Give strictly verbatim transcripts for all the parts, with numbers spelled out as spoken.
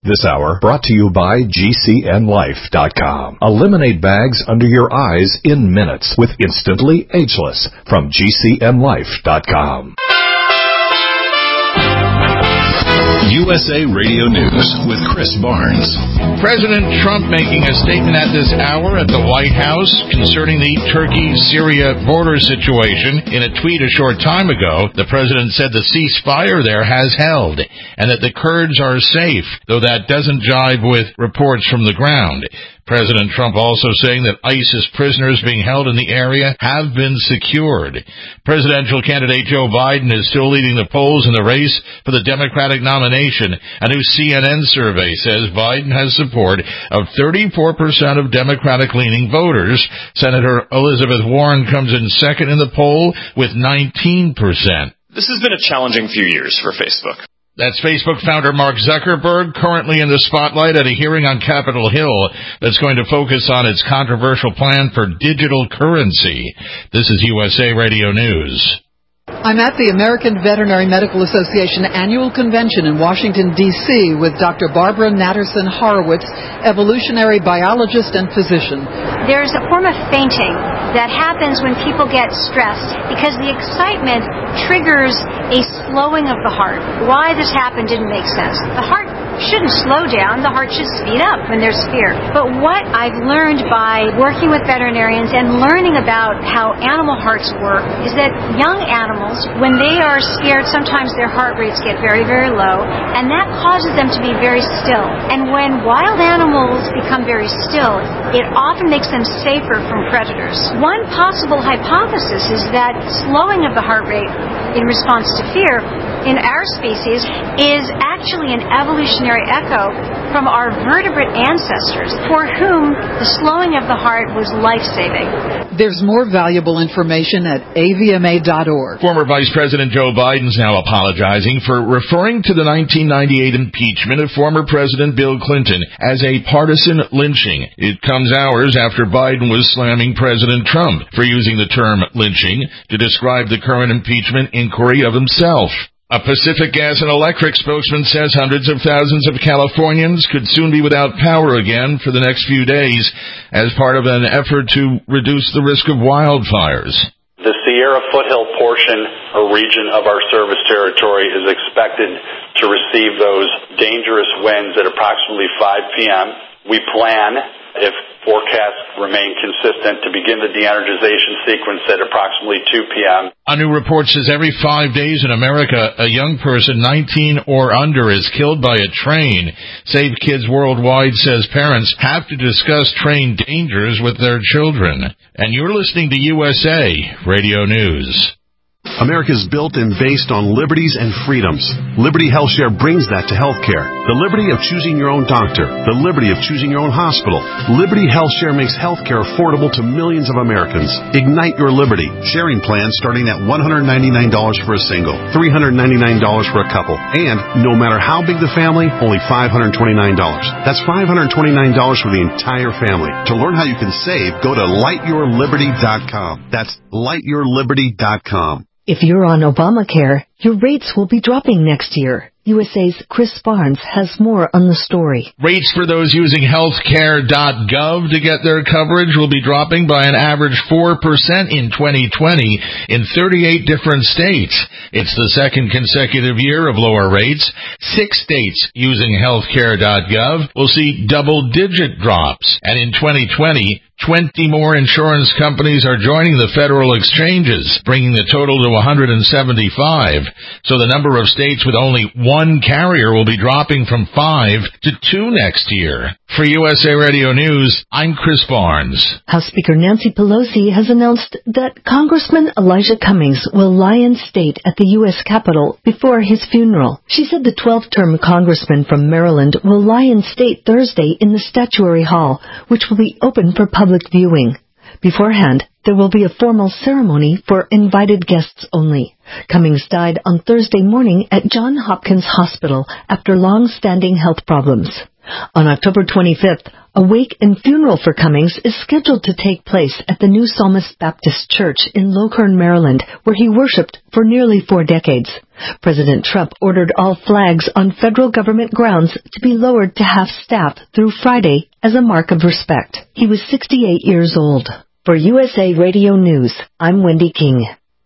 This hour brought to you by G C N Life dot com. Eliminate bags under your eyes in minutes with Instantly Ageless from G C N Life dot com. U S A Radio News with Chris Barnes. President Trump making a statement at this hour at the White House concerning the Turkey-Syria border situation. In a tweet a short time ago, the president said the ceasefire there has held and that the Kurds are safe, though that doesn't jive with reports from the ground. President Trump also saying that ISIS prisoners being held in the area have been secured. Presidential candidate Joe Biden is still leading the polls in the race for the Democratic nomination. A new C N N survey says Biden has support of thirty-four percent of Democratic-leaning voters. Senator Elizabeth Warren comes in second in the poll with nineteen percent. This has been a challenging few years for Facebook. That's Facebook founder Mark Zuckerberg, currently in the spotlight at a hearing on Capitol Hill that's going to focus on its controversial plan for digital currency. This is U S A Radio News. I'm at the American Veterinary Medical Association annual convention in Washington, D C with Doctor Barbara Natterson Horowitz, evolutionary biologist and physician. There's a form of fainting that happens when people get stressed because the excitement triggers a slowing of the heart. Why this happened didn't make sense. The heart shouldn't slow down. The heart should speed up when there's fear. But what I've learned by working with veterinarians and learning about how animal hearts work is that young animals, when they are scared, sometimes their heart rates get very, very low, and that causes them to be very still. And when wild animals become very still, it often makes them safer from predators. One possible hypothesis is that slowing of the heart rate in response to fear in our species is actually an evolutionary echo from our vertebrate ancestors for whom the slowing of the heart was life-saving. There's more valuable information at A V M A dot org. Former Vice President Joe Biden's now apologizing for referring to the nineteen ninety-eight impeachment of former President Bill Clinton as a partisan lynching. It comes hours after Biden was slamming President Trump for using the term lynching to describe the current impeachment inquiry of himself. A Pacific Gas and Electric spokesman says hundreds of thousands of Californians could soon be without power again for the next few days as part of an effort to reduce the risk of wildfires. The Sierra Foothill portion or region of our service territory is expected to receive those dangerous winds at approximately five p.m. We plan, if forecasts remain consistent, to begin the de-energization sequence at approximately two p.m. A new report says every five days in America, a young person nineteen or under is killed by a train. Save Kids Worldwide says parents have to discuss train dangers with their children. And you're listening to U S A Radio News. America is built and based on liberties and freedoms. Liberty HealthShare brings that to healthcare. The liberty of choosing your own doctor. The liberty of choosing your own hospital. Liberty HealthShare makes healthcare affordable to millions of Americans. Ignite your liberty. Sharing plans starting at one hundred ninety-nine dollars for a single, three hundred ninety-nine dollars for a couple, and no matter how big the family, only five hundred twenty-nine dollars. That's five hundred twenty-nine dollars for the entire family. To learn how you can save, go to light your liberty dot com. That's light your liberty dot com. If you're on Obamacare, your rates will be dropping next year. U S A's Chris Barnes has more on the story. Rates for those using healthcare dot gov to get their coverage will be dropping by an average four percent in twenty twenty in thirty-eight different states. It's the second consecutive year of lower rates. Six states using healthcare dot gov will see double-digit drops. And in twenty twenty, twenty more insurance companies are joining the federal exchanges, bringing the total to one hundred seventy-five. So the number of states with only one carrier will be dropping from five to two next year. For U S A Radio News, I'm Chris Barnes. House Speaker Nancy Pelosi has announced that Congressman Elijah Cummings will lie in state at the U S Capitol before his funeral. She said the twelfth-term congressman from Maryland will lie in state Thursday in the Statuary Hall, which will be open for public viewing. Beforehand, there will be a formal ceremony for invited guests only. Cummings died on Thursday morning at Johns Hopkins Hospital after long-standing health problems. On October twenty-fifth, a wake and funeral for Cummings is scheduled to take place at the New Psalmist Baptist Church in Lockhern, Maryland, where he worshiped for nearly four decades. President Trump ordered all flags on federal government grounds to be lowered to half-staff through Friday as a mark of respect. He was sixty-eight years old. For U S A Radio News, I'm Wendy King.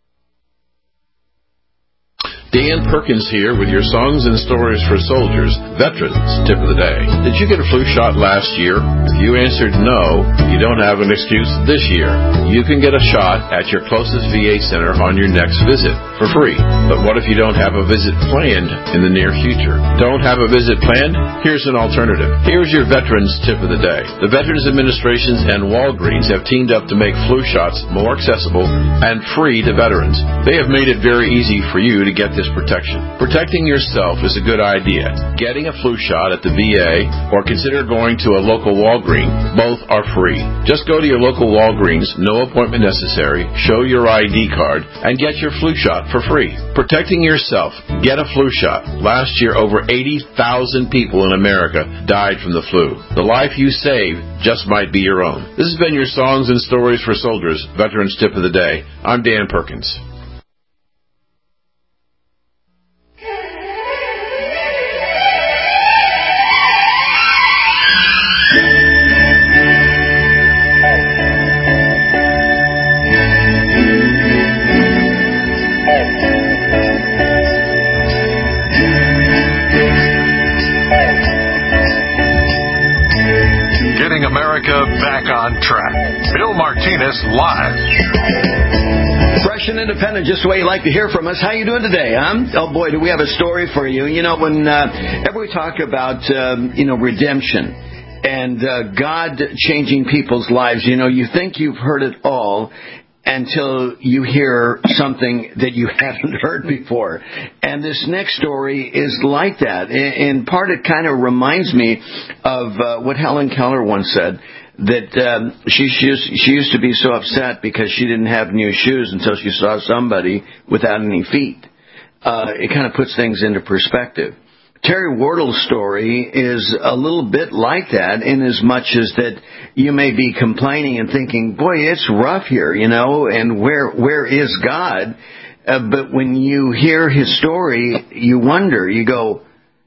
Dan Perkins here with your Songs and Stories for Soldiers, Veterans Tip of the Day. Did you get a flu shot last year? If you answered no, you don't have an excuse this year. You can get a shot at your closest V A center on your next visit for free. But what if you don't have a visit planned in the near future? Don't have a visit planned? Here's an alternative. Here's your Veterans Tip of the Day. The Veterans Administrations and Walgreens have teamed up to make flu shots more accessible and free to veterans. They have made it very easy for you to get this protection. Protecting yourself is a good idea. Getting a flu shot at the V A or consider going to a local Walgreens, both are free. Just go to your local Walgreens, no appointment necessary, show your I D card, and get your flu shot for free. Protecting yourself. Get a flu shot. Last year, over eighty thousand people in America died from the flu. The life you save just might be your own. This has been your Songs and Stories for Soldiers, Veterans Tip of the Day. I'm Dan Perkins. Back on track. Bill Martinez live. Fresh and independent, just the way you like to hear from us. How you doing today, huh? Oh boy, do we have a story for you. You know, when uh, ever we talk about um, you know redemption and uh, God changing people's lives, you know, you think you've heard it all until you hear something that you haven't heard before. And this next story is like that. In part, it kind of reminds me of uh, what Helen Keller once said, that um, she, she, used, she used to be so upset because she didn't have new shoes until she saw somebody without any feet. Uh, it kind of puts things into perspective. Terry Wardle's story is a little bit like that, in as much as that you may be complaining and thinking, boy, it's rough here, you know, and where where is God? Uh, but when you hear his story, you wonder, you go,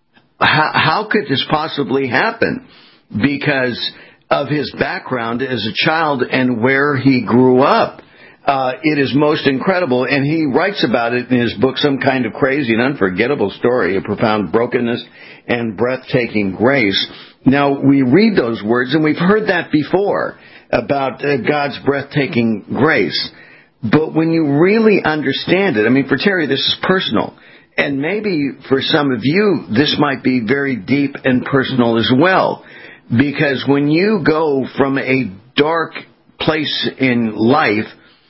how, how could this possibly happen? Because of his background as a child and where he grew up. Uh, it is most incredible, and he writes about it in his book, Some Kind of Crazy and Unforgettable Story, A Profound Brokenness and Breathtaking Grace. Now, we read those words, and we've heard that before, about uh, God's breathtaking grace. But when you really understand it, I mean, for Terry, this is personal. And maybe for some of you, this might be very deep and personal as well. Because when you go from a dark place in life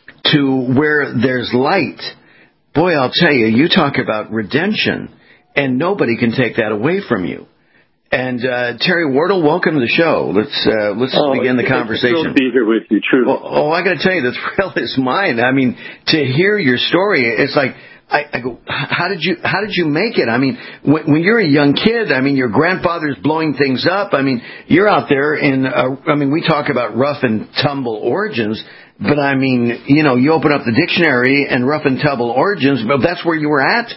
to where there's light, boy, I'll tell you, you talk about redemption, and nobody can take that away from you. And uh, Terry Wardle, welcome to the show. Let's uh, let's oh, begin the conversation. It's a thrill to be here with you, truly. Well, oh, I got to tell you, the thrill is mine. I mean, to hear your story, it's like, I, I go, how did you how did you make it? I mean, when, when you're a young kid, I mean, your grandfather's blowing things up. I mean, you're out there in, uh, I mean, we talk about rough and tumble origins, but I mean, you know, you open up the dictionary and rough and tumble origins, but that's where you were at.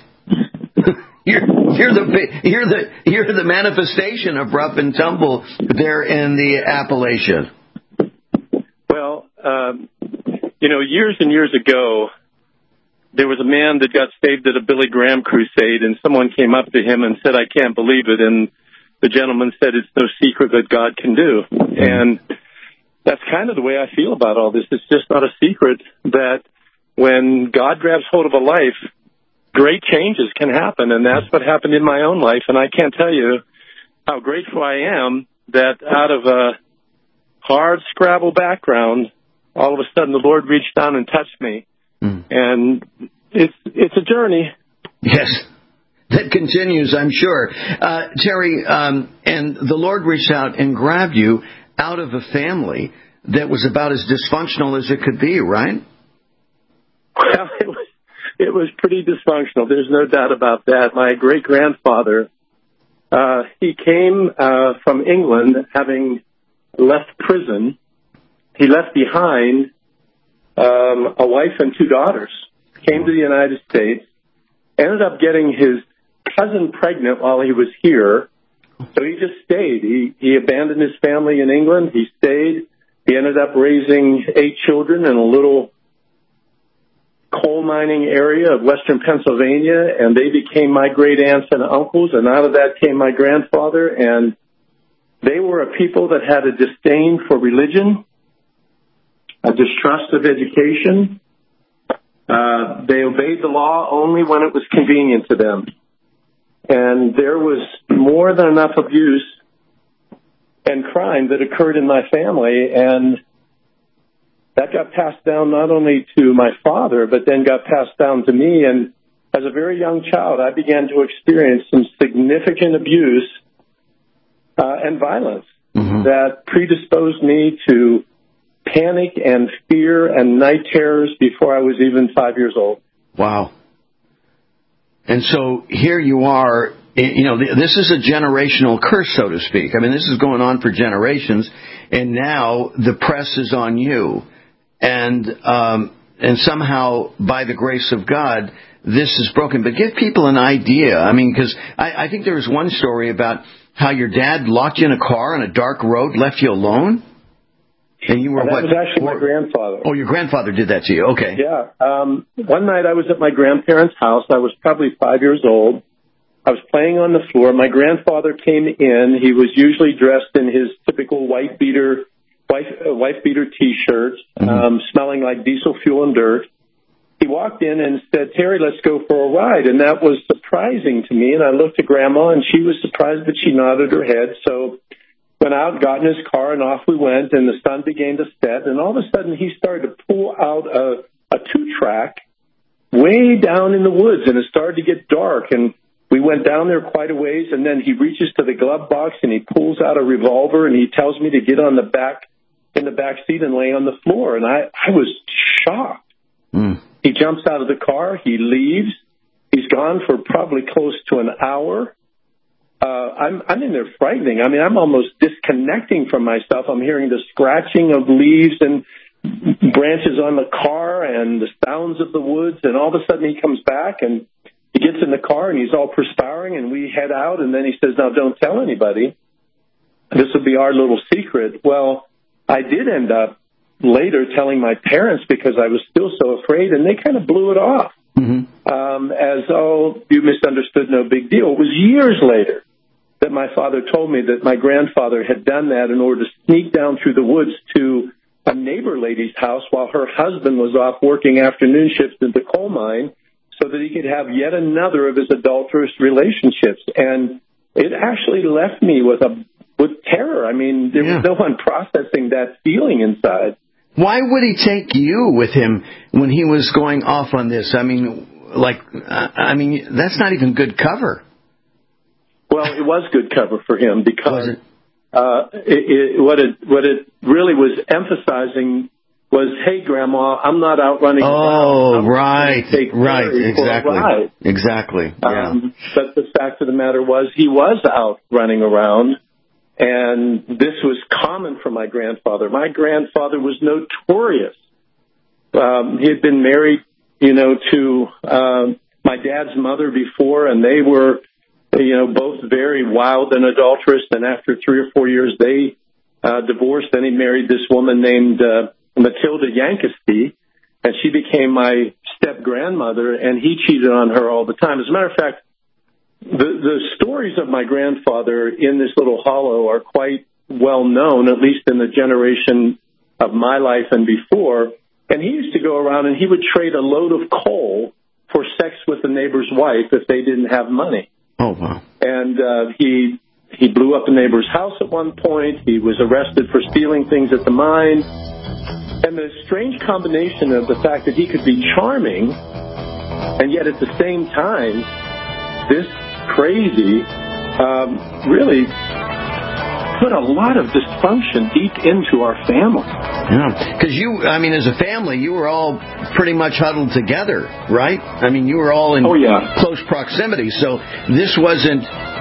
you're, you're the you're the you're the manifestation of rough and tumble there in the Appalachia. Well, um, you know, years and years ago, there was a man that got saved at a Billy Graham crusade, and someone came up to him and said, "I can't believe it." And the gentleman said, "It's no secret that God can do." And that's kind of the way I feel about all this. It's just not a secret that when God grabs hold of a life, great changes can happen. And that's what happened in my own life. And I can't tell you how grateful I am that out of a hard Scrabble background, all of a sudden the Lord reached down and touched me. Mm. And it's it's a journey. Yes, that continues, I'm sure. Uh, Terry, um, and the Lord reached out and grabbed you out of a family that was about as dysfunctional as it could be, right? Well, it was, it was pretty dysfunctional. There's no doubt about that. My great-grandfather Uh, he came uh, from England, having left prison. He left behind um, a wife and two daughters, came to the United States, ended up getting his cousin pregnant while he was here, so he just stayed. He, he abandoned his family in England. He stayed. He ended up raising eight children in a little coal mining area of western Pennsylvania, and they became my great aunts and uncles, and out of that came my grandfather, and they were a people that had a disdain for religion, a distrust of education. Uh, they obeyed the law only when it was convenient to them. And there was more than enough abuse and crime that occurred in my family, and that got passed down not only to my father, but then got passed down to me. And as a very young child, I began to experience some significant abuse uh, and violence mm-hmm. that predisposed me to panic and fear and night terrors before I was even five years old. Wow. And so here you are, you know, this is a generational curse, so to speak. I mean, this is going on for generations, and now the press is on you. And um, and somehow, by the grace of God, this is broken. But give people an idea. I mean, because I, I think there was one story about how your dad locked you in a car on a dark road, left you alone. And you were and that what? was actually my grandfather. Oh, your grandfather did that to you. Okay. Yeah. Um, one night I was at my grandparents' house. I was probably five years old. I was playing on the floor. My grandfather came in. He was usually dressed in his typical white beater Wife, uh, wife beater T-shirt, mm-hmm. um, smelling like diesel fuel and dirt. He walked in and said, "Terry, let's go for a ride." And that was surprising to me. And I looked at Grandma, and she was surprised, but she nodded her head. So went out, got in his car, and off we went. And the sun began to set. And all of a sudden, he started to pull out a, a two-track way down in the woods, and it started to get dark. And we went down there quite a ways, and then he reaches to the glove box, and he pulls out a revolver, and he tells me to get on the back in the back seat and lay on the floor. And I, I was shocked. Mm. He jumps out of the car. He leaves. He's gone for probably close to an hour. Uh, I'm, I'm in there frightening. I mean, I'm almost disconnecting from myself. I'm hearing the scratching of leaves and branches on the car and the sounds of the woods. And all of a sudden he comes back and he gets in the car and he's all perspiring, and we head out. And then he says, "Now don't tell anybody. This will be our little secret." Well, I did end up later telling my parents because I was still so afraid, and they kind of blew it off mm-hmm. um, as, "Oh, you misunderstood, no big deal." It was years later that my father told me that my grandfather had done that in order to sneak down through the woods to a neighbor lady's house while her husband was off working afternoon shifts at the coal mine so that he could have yet another of his adulterous relationships. And it actually left me with a with terror. I mean, there yeah. was no one processing that feeling inside. Why would he take you with him when he was going off on this? I mean, like, I mean, that's not even good cover. Well, it was good cover for him because it? Uh, it, it, what it what it really was emphasizing was, "Hey, Grandma, I'm not out running oh, around. Oh, right, right, exactly, exactly. Yeah. Um, but the fact of the matter was, he was out running around. And this was common for my grandfather. My grandfather was notorious. Um, he had been married, you know, to um, my dad's mother before, and they were, you know, both very wild and adulterous. And after three or four years, they uh, divorced. Then he married this woman named uh, Matilda Yankesty, and she became my step-grandmother, and he cheated on her all the time. As a matter of fact, The, the stories of my grandfather in this little hollow are quite well known, at least in the generation of my life and before. And he used to go around and he would trade a load of coal for sex with the neighbor's wife if they didn't have money. Oh, wow. And uh, he he blew up a neighbor's house at one point. He was arrested for stealing things at the mine. And the strange combination of the fact that he could be charming and yet at the same time, this crazy, um, really put a lot of dysfunction deep into our family. Yeah, because you, I mean, as a family, you were all pretty much huddled together, right? I mean, you were all in oh, yeah. close proximity, so this wasn't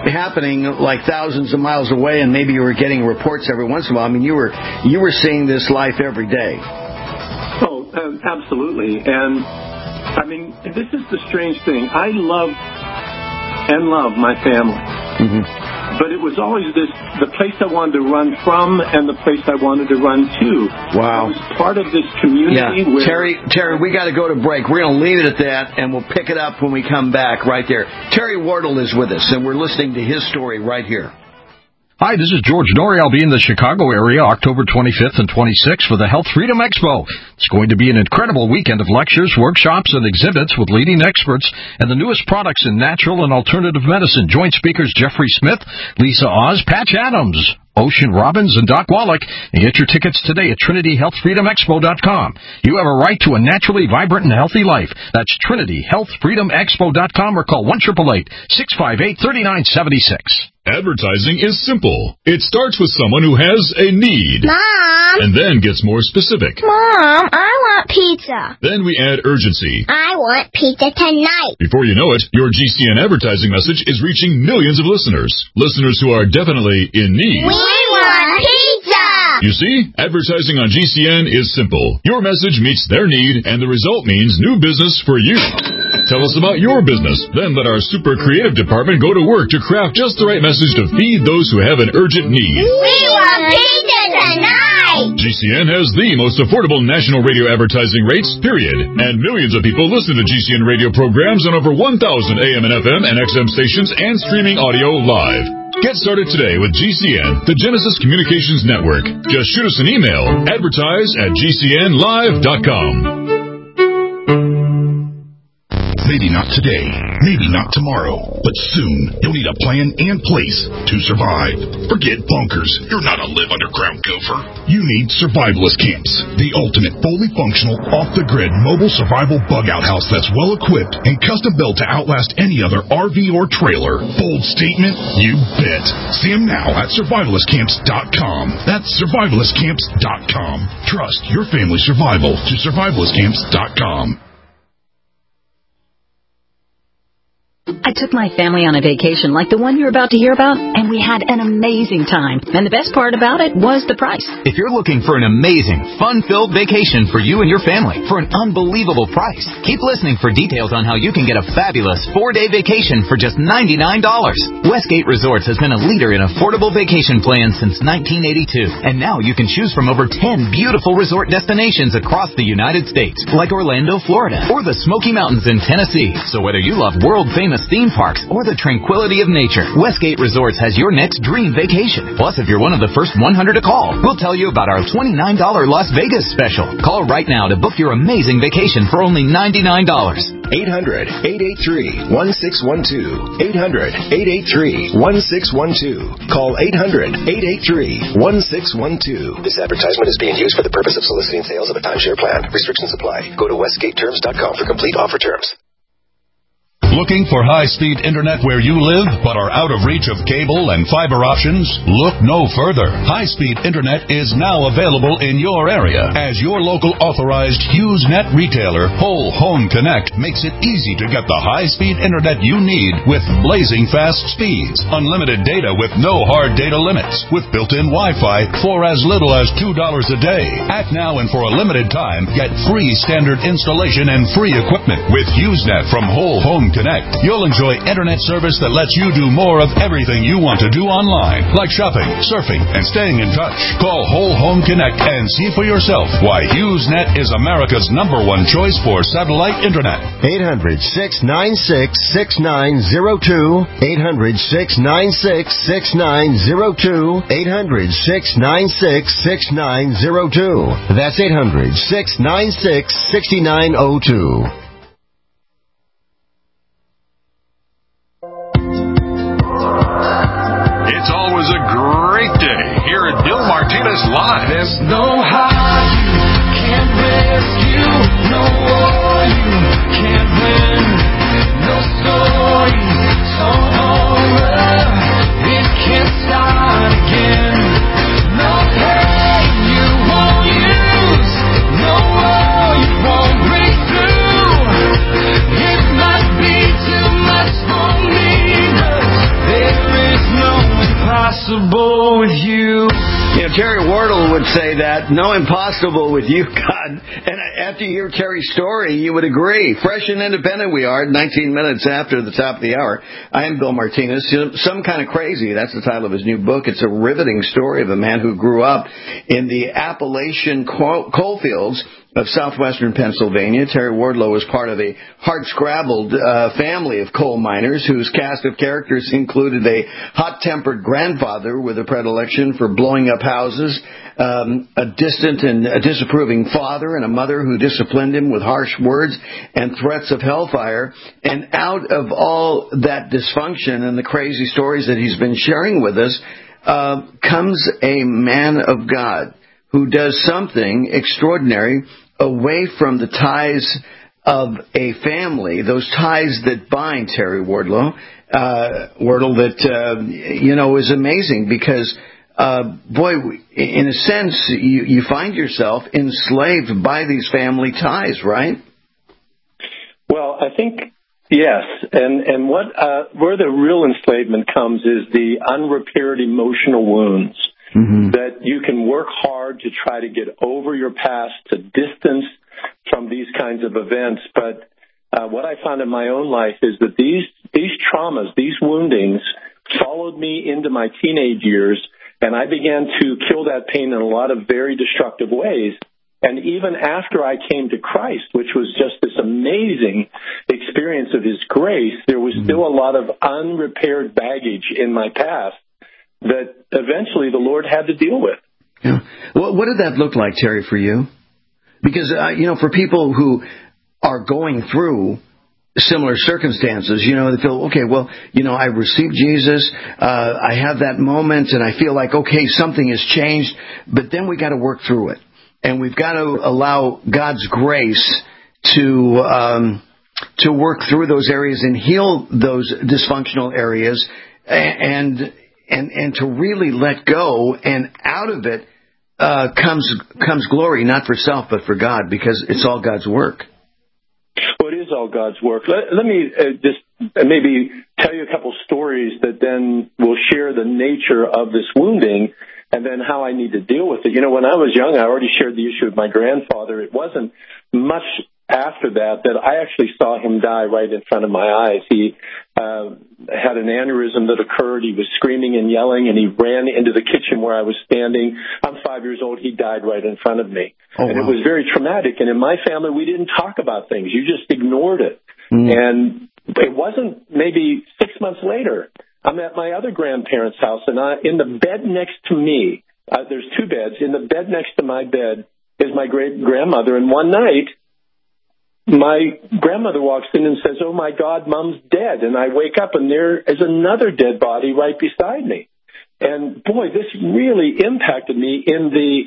happening like thousands of miles away, and maybe you were getting reports every once in a while. I mean, you were you were seeing this life every day. Oh, uh, absolutely. And, I mean, this is the strange thing. I love and love my family. Mm-hmm. But it was always this, the place I wanted to run from and the place I wanted to run to. Wow. I was part of this community. Yeah. Where Terry, Terry, we got to go to break. We're going to leave it at that, and we'll pick it up when we come back right there. Terry Wardle is with us, and we're listening to his story right here. Hi, this is George Norrie. I'll be in the Chicago area October twenty-fifth and twenty-sixth for the Health Freedom Expo. It's going to be an incredible weekend of lectures, workshops, and exhibits with leading experts and the newest products in natural and alternative medicine. Joint speakers Jeffrey Smith, Lisa Oz, Patch Adams, Ocean Robbins, and Doc Wallach. And get your tickets today at Trinity Health Freedom Expo dot com. You have a right to a naturally vibrant and healthy life. That's Trinity Health Freedom Expo dot com or call one eight eight eight, six five eight, three nine seven six. Advertising is simple. It starts with someone who has a need. Mom! And then gets more specific. Mom, I want pizza. Then we add urgency. I want pizza tonight. Before you know it, your G C N advertising message is reaching millions of listeners. Listeners who are definitely in need. We want pizza! You see, advertising on G C N is simple. Your message meets their need, and the result means new business for you. Tell us about your business. Then let our super creative department go to work to craft just the right message to feed those who have an urgent need. We want pizza tonight! G C N has the most affordable national radio advertising rates, period. And millions of people listen to G C N radio programs on over one thousand A M and F M and X M stations and streaming audio live. Get started today with G C N, the Genesis Communications Network. Just shoot us an email, advertise at G C N live dot com. Maybe not today, maybe not tomorrow, but soon you'll need a plan and place to survive. Forget bunkers. You're not a live underground gopher. You need Survivalist Camps, the ultimate fully functional, off-the-grid mobile survival bug-out house that's well-equipped and custom-built to outlast any other R V or trailer. Bold statement? You bet. See them now at survivalist camps dot com. That's survivalist camps dot com. Trust your family's survival to survivalist camps dot com. I took my family on a vacation like the one you're about to hear about, and we had an amazing time. And the best part about it was the price. If you're looking for an amazing, fun-filled vacation for you and your family for an unbelievable price, keep listening for details on how you can get a fabulous four-day vacation for just ninety-nine dollars. Westgate Resorts has been a leader in affordable vacation plans since nineteen eighty-two, and now you can choose from over ten beautiful resort destinations across the United States, like Orlando, Florida, or the Smoky Mountains in Tennessee. So whether you love world-famous theme parks or the tranquility of nature, Westgate Resorts has your next dream vacation. Plus, if you're one of the first one hundred to call, we'll tell you about our twenty-nine dollars Las Vegas special. Call right now to book your amazing vacation for only ninety-nine dollars. eight hundred, eight eight three, one six one two. eight hundred, eight eight three, one six one two. Call eight hundred, eight eight three, one six one two. This advertisement is being used for the purpose of soliciting sales of a timeshare plan. Restrictions apply. Go to westgate terms dot com for complete offer terms. Looking for high-speed internet where you live but are out of reach of cable and fiber options? Look no further. High-speed internet is now available in your area. As your local authorized HughesNet retailer, Whole Home Connect makes it easy to get the high-speed internet you need with blazing fast speeds, unlimited data with no hard data limits, with built-in Wi-Fi for as little as two dollars a day. Act now and for a limited time, get free standard installation and free equipment with HughesNet from Whole Home Connect. You'll enjoy internet service that lets you do more of everything you want to do online, like shopping, surfing, and staying in touch. Call Whole Home Connect and see for yourself why HughesNet is America's number one choice for satellite internet. eight hundred, six nine six, six nine zero two. eight hundred, six nine six, six nine zero two. eight hundred, six nine six, six nine zero two. That's eight hundred, six nine six, six nine zero two. It's always a great day here at Bill Martinez Live. There's no how you can't rescue, no war you can't win, no story so horror it can't start again, no pain you won't use, no war you won't break through. It might be too much for me, but there is with you. You know, Terry Wardle would say that, no impossible with you, God. And after you hear Terry's story, you would agree. Fresh and independent we are, nineteen minutes after the top of the hour. I am Bill Martinez. Some Kind of Crazy, that's the title of his new book. It's a riveting story of a man who grew up in the Appalachian coalfields of southwestern Pennsylvania. Terry Wardlow was part of a hard-scrabbled uh, family of coal miners whose cast of characters included a hot-tempered grandfather with a predilection for blowing up houses, um, a distant and a disapproving father, and a mother who disciplined him with harsh words and threats of hellfire. And out of all that dysfunction and the crazy stories that he's been sharing with us uh, comes a man of God who does something extraordinary away from the ties of a family, those ties that bind Terry Wardlow, uh, Wardle, that, uh, you know, is amazing because, uh, boy, in a sense, you, you find yourself enslaved by these family ties, right? Well, I think, yes. And, and what, uh, where the real enslavement comes is the unrepaired emotional wounds. Mm-hmm. That you can work hard to try to get over your past, to distance from these kinds of events. But uh, what I found in my own life is that these these traumas, these woundings, followed me into my teenage years, and I began to kill that pain in a lot of very destructive ways. And even after I came to Christ, which was just this amazing experience of His grace, there was mm-hmm. still a lot of unrepaired baggage in my past that eventually the Lord had to deal with. Yeah. Well, what did that look like, Terry, for you? Because, uh, you know, for people who are going through similar circumstances, you know, they feel, okay, well, you know, I received Jesus, uh, I have that moment, and I feel like, okay, something has changed, but then we got to work through it. And we've got to allow God's grace to um, to work through those areas and heal those dysfunctional areas and And, and to really let go, and out of it uh, comes comes glory, not for self, but for God, because it's all God's work. Well, it is all God's work. Let, let me uh, just maybe tell you a couple stories that then will share the nature of this wounding and then how I need to deal with it. You know, when I was young, I already shared the issue with my grandfather. It wasn't much after that that I actually saw him die right in front of my eyes. He uh, had an aneurysm that occurred. He was screaming and yelling, and he ran into the kitchen where I was standing. I'm five years old. He died right in front of me. Oh, and wow. It was very traumatic. And in my family, we didn't talk about things. You just ignored it. Mm. And it wasn't maybe six months later, I'm at my other grandparents' house, and I, in the bed next to me, uh, there's two beds. In the bed next to my bed is my great-grandmother. And one night, my grandmother walks in and says, "Oh, my God, Mom's dead." And I wake up, and there is another dead body right beside me. And, boy, this really impacted me in the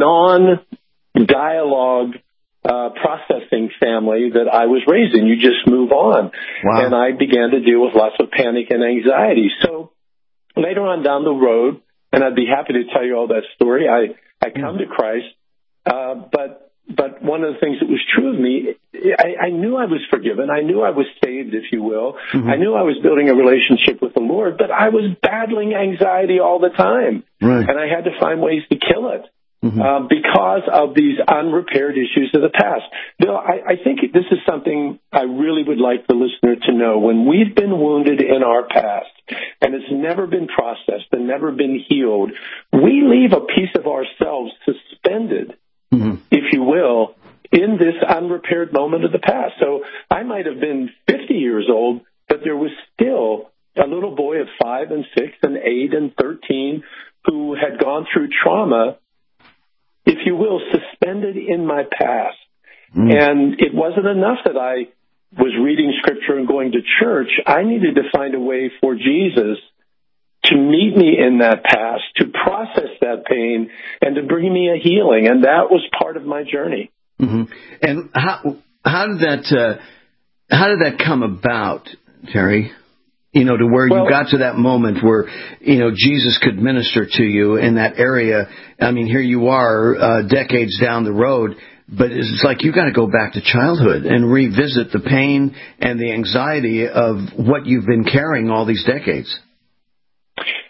non-dialogue uh, processing family that I was raised in. You just move on. Wow. And I began to deal with lots of panic and anxiety. So later on down the road, and I'd be happy to tell you all that story, I, I come to Christ, uh, but But one of the things that was true of me, I, I knew I was forgiven. I knew I was saved, if you will. Mm-hmm. I knew I was building a relationship with the Lord, but I was battling anxiety all the time. Right. And I had to find ways to kill it mm-hmm. uh, because of these unrepaired issues of the past. Bill, I, I think this is something I really would like the listener to know. When we've been wounded in our past, and it's never been processed and never been healed, we leave a piece of ourselves suspended, mm-hmm. if you will, in this unrepaired moment of the past. So I might have been fifty years old, but there was still a little boy of five and six and eight and thirteen who had gone through trauma, if you will, suspended in my past. Mm. And it wasn't enough that I was reading Scripture and going to church. I needed to find a way for Jesus to meet me in that past, to process that pain, and to bring me a healing. And that was part of my journey. Mm-hmm. And how how did that uh, how did that come about, Terry? You know, to where well, you got to that moment where, you know, Jesus could minister to you in that area. I mean, here you are, uh, decades down the road, but it's like you got to go back to childhood and revisit the pain and the anxiety of what you've been carrying all these decades.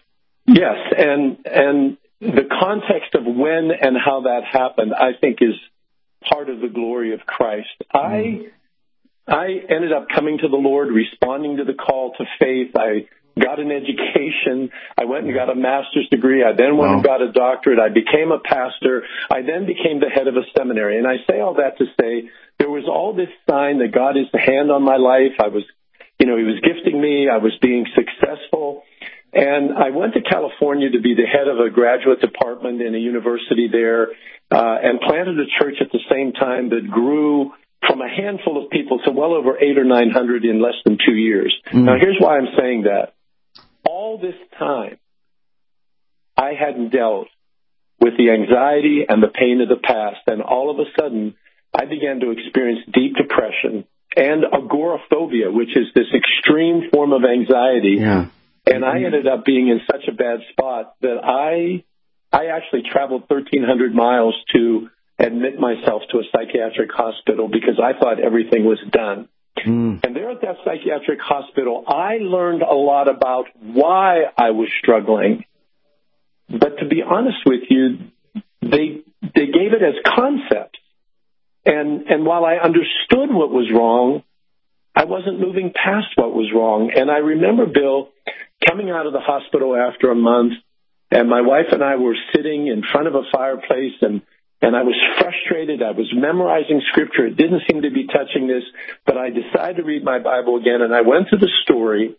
Yes, and and the context of when and how that happened, I think, is part of the glory of Christ. I I ended up coming to the Lord, responding to the call to faith. I got an education. I went and got a master's degree. I then went wow. and got a doctorate. I became a pastor. I then became the head of a seminary. And I say all that to say there was all this sign that God is the hand on my life. I was, you know, he was gifting me. I was being successful. And I went to California to be the head of a graduate department in a university there, uh, and planted a church at the same time that grew from a handful of people to well over eight or nine hundred in less than two years. Mm. Now, here's why I'm saying that. All this time, I hadn't dealt with the anxiety and the pain of the past, and all of a sudden, I began to experience deep depression and agoraphobia, which is this extreme form of anxiety. Yeah. And I ended up being in such a bad spot that I I actually traveled thirteen hundred miles to admit myself to a psychiatric hospital because I thought everything was done. Mm. And there at that psychiatric hospital, I learned a lot about why I was struggling. But to be honest with you, they they gave it as concepts. And and while I understood what was wrong, I wasn't moving past what was wrong. And I remember, Bill, coming out of the hospital after a month, and my wife and I were sitting in front of a fireplace, and, and I was frustrated. I was memorizing Scripture. It didn't seem to be touching this, but I decided to read my Bible again, and I went to the story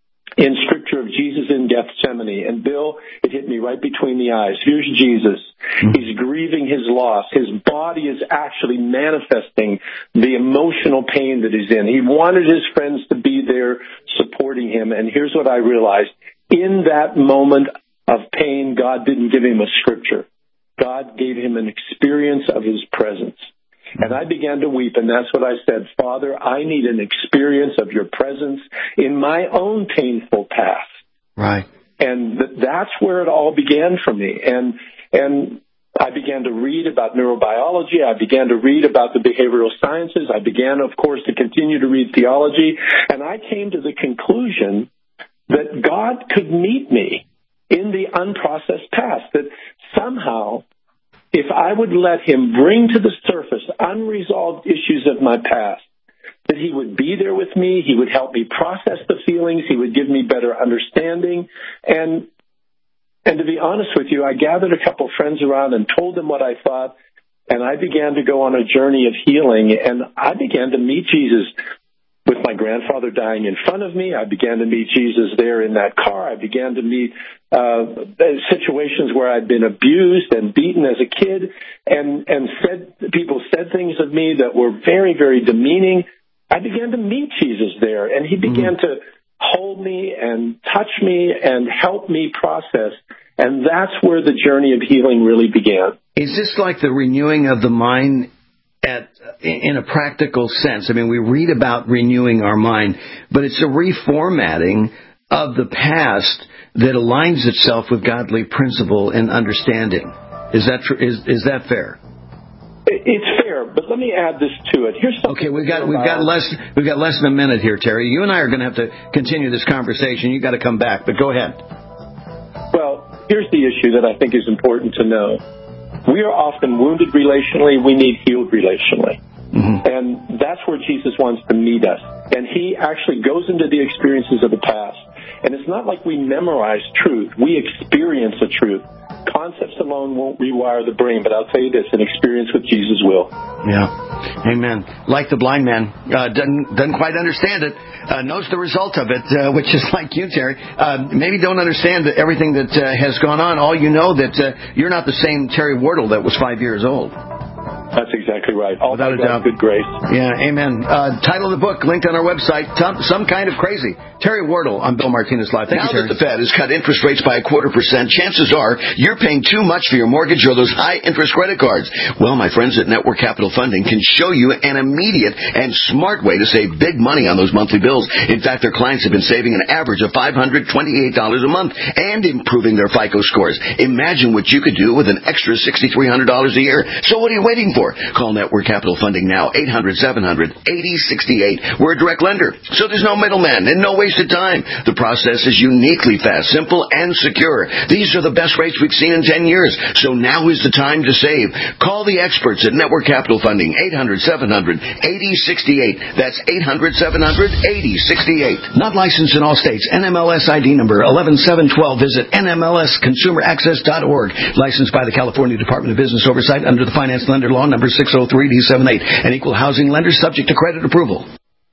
in Scripture of Jesus in Gethsemane. And, Bill, it hit me right between the eyes. Here's Jesus. He's grieving his loss. His body is actually manifesting the emotional pain that he's in. He wanted his friends to be there supporting him. And here's what I realized. In that moment of pain, God didn't give him a Scripture. God gave him an experience of his presence. And I began to weep, and that's what I said. Father, I need an experience of your presence in my own painful past. Right. And th- that's where it all began for me. And and I began to read about neurobiology. I began to read about the behavioral sciences. I began, of course, to continue to read theology. And I came to the conclusion that God could meet me in the unprocessed past, that somehow, if I would let him bring to the surface unresolved issues of my past, that he would be there with me, he would help me process the feelings, he would give me better understanding. And and to be honest with you, I gathered a couple friends around and told them what I thought, and I began to go on a journey of healing, and I began to meet Jesus. With my grandfather dying in front of me, I began to meet Jesus there in that car. I began to meet uh, situations where I'd been abused and beaten as a kid, and and said people said things of me that were very, very demeaning. I began to meet Jesus there, and he began mm-hmm. to hold me and touch me and help me process. And that's where the journey of healing really began. Is this like the renewing of the mind at, in a practical sense? I mean, we read about renewing our mind, but it's a reformatting of the past that aligns itself with godly principle and understanding. Is that tr- is is that fair? It's fair, but let me add this to it. Here's something. Okay, we've got we've got less we've got less than a minute here, Terry. You and I are going to have to continue this conversation. You've got to come back, but go ahead. Well, here's the issue that I think is important to know. We are often wounded relationally. We need healed relationally. Mm-hmm. And that's where Jesus wants to meet us. And he actually goes into the experiences of the past. And it's not like we memorize truth. We experience the truth. Concepts alone won't rewire the brain, but I'll tell you this, an experience with Jesus will. Yeah. Amen. Like the blind man, uh, doesn't, doesn't quite understand it, uh, knows the result of it, uh, which is like you, Terry. Uh, maybe don't understand everything that uh, has gone on. All you know that uh, you're not the same Terry Wardle that was five years old. That's exactly right. All Without a doubt. Good grace. Yeah, amen. Uh, title of the book, linked on our website, Some Kind of Crazy. Terry Wardle on Bill Martinez Live. Thank now you, Terry. that the Fed has cut interest rates by a quarter percent, chances are you're paying too much for your mortgage or those high-interest credit cards. Well, my friends at Network Capital Funding can show you an immediate and smart way to save big money on those monthly bills. In fact, their clients have been saving an average of five hundred twenty-eight dollars a month and improving their FICO scores. Imagine what you could do with an extra six thousand three hundred dollars a year. So what are you waiting for? Call Call Network Capital Funding now, eight hundred, seven hundred, eighty sixty-eight. We're a direct lender, so there's no middleman and no wasted time. The process is uniquely fast, simple, and secure. These are the best rates we've seen in ten years, so now is the time to save. Call the experts at Network Capital Funding, eight hundred, seven hundred, eighty sixty-eight. That's eight hundred, seven hundred, eighty sixty-eight. Not licensed in all states. N M L S I D number eleven seven twelve. Visit N M L S consumer access dot org. Licensed by the California Department of Business Oversight under the Finance Lender Law number six oh three D seventy-eight. An equal housing lender subject to credit approval.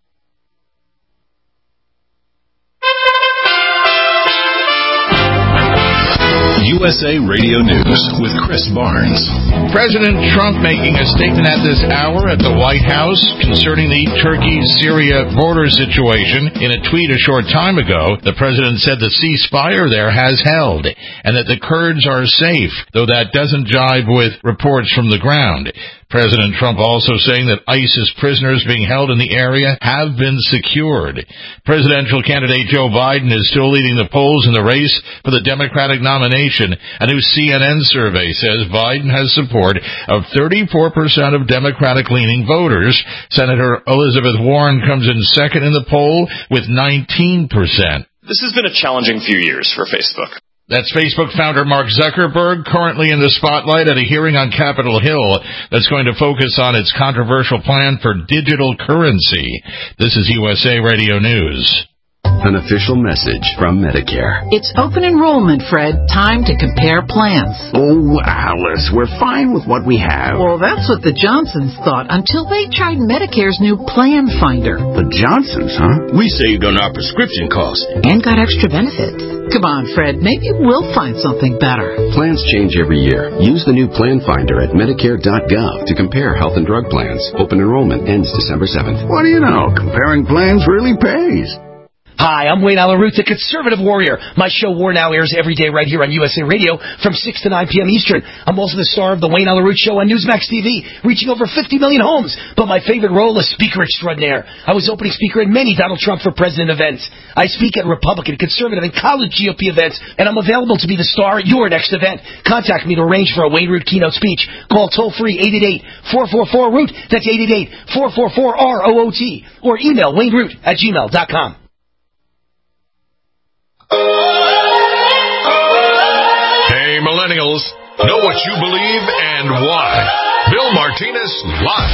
U S A Radio News with Chris Barnes. President Trump making a statement at this hour at the White House concerning the Turkey-Syria border situation. In a tweet a short time ago, the president said the ceasefire there has held and that the Kurds are safe, though that doesn't jive with reports from the ground. President Trump also saying that ISIS prisoners being held in the area have been secured. Presidential candidate Joe Biden is still leading the polls in the race for the Democratic nomination. A new C N N survey says Biden has support of thirty-four percent of Democratic-leaning voters. Senator Elizabeth Warren comes in second in the poll with nineteen percent. This has been a challenging few years for Facebook. That's Facebook founder Mark Zuckerberg, currently in the spotlight at a hearing on Capitol Hill that's going to focus on its controversial plan for digital currency. This is U S A Radio News. An official message from Medicare. It's open enrollment, Fred. Time to compare plans. Oh, Alice, we're fine with what we have. Well, that's what the Johnsons thought until they tried Medicare's new Plan Finder. The Johnsons, huh? We saved on our prescription costs. And got extra benefits. Come on, Fred. Maybe we'll find something better. Plans change every year. Use the new Plan Finder at Medicare dot gov to compare health and drug plans. Open enrollment ends December seventh. What do you know? Comparing plans really pays. Hi, I'm Wayne Allyn Root, the Conservative Warrior. My show War Now airs every day right here on U S A Radio from six to nine p.m. Eastern. I'm also the star of the Wayne Allyn Root Show on Newsmax T V, reaching over fifty million homes. But my favorite role is Speaker Extraordinaire. I was opening speaker at many Donald Trump for President events. I speak at Republican, Conservative, and college G O P events, and I'm available to be the star at your next event. Contact me to arrange for a Wayne Root keynote speech. Call toll-free eight eight eight, four four four, root. That's eight eight eight, four four four, R O O T. Or email wayneroot at gmail dot com. Hey, millennials, know what you believe and why. Bill Martinez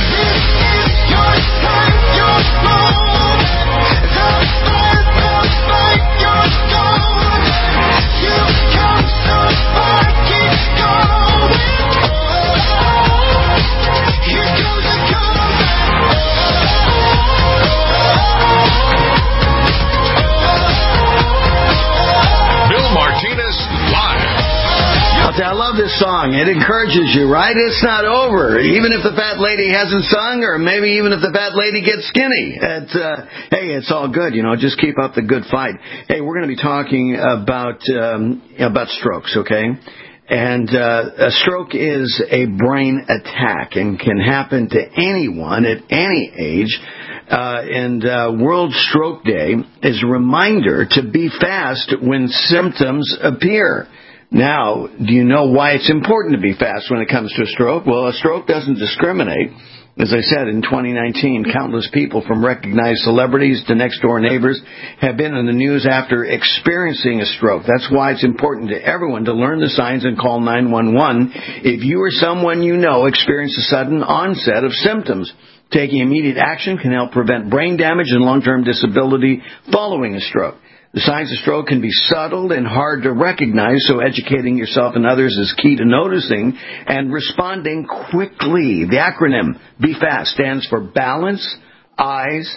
I love this song. It encourages you, right? It's not over. Even if the fat lady hasn't sung, or maybe even if the fat lady gets skinny. It's, uh, hey, it's all good, you know. Just keep up the good fight. Hey, we're going to be talking about um, about strokes, okay? And uh, a stroke is a brain attack and can happen to anyone at any age. Uh, and uh, World Stroke Day is a reminder to be fast when symptoms appear. Now, do you know why it's important to be fast when it comes to a stroke? Well, a stroke doesn't discriminate. As I said, in twenty nineteen, countless people from recognized celebrities to next-door neighbors have been in the news after experiencing a stroke. That's why it's important to everyone to learn the signs and call nine one one if you or someone you know experience a sudden onset of symptoms. Taking immediate action can help prevent brain damage and long-term disability following a stroke. The signs of stroke can be subtle and hard to recognize, so educating yourself and others is key to noticing and responding quickly. The acronym B FAST stands for balance, eyes,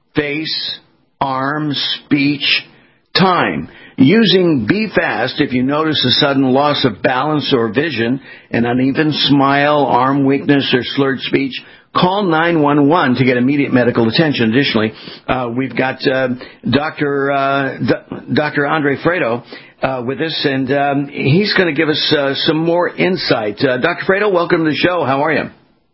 face, arms, speech, time. Using B FAST, if you notice a sudden loss of balance or vision, an uneven smile, arm weakness, or slurred speech, call nine one one to get immediate medical attention. Additionally, uh, we've got uh, Doctor Uh, D- Doctor Andre Fredo uh, with us, and um, he's going to give us uh, some more insight. Uh, Doctor Fredo, welcome to the show. How are you?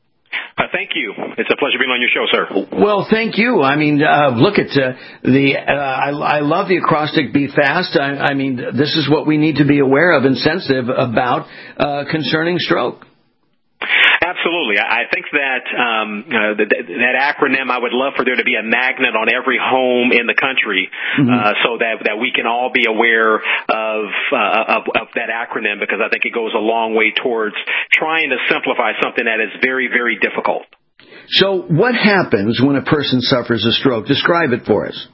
Uh, thank you. It's a pleasure being on your show, sir. Well, thank you. I mean, uh, look at uh, the. Uh, I, I love the acrostic "Be Fast." I, I mean, this is what we need to be aware of and sensitive about uh, concerning stroke. Absolutely. I think that um, uh, that, that acronym, I would love for there to be a magnet on every home in the country, mm-hmm. uh, so that that we can all be aware of, uh, of of that acronym, because I think it goes a long way towards trying to simplify something that is very, very difficult. So what happens when a person suffers a stroke? Describe it for us.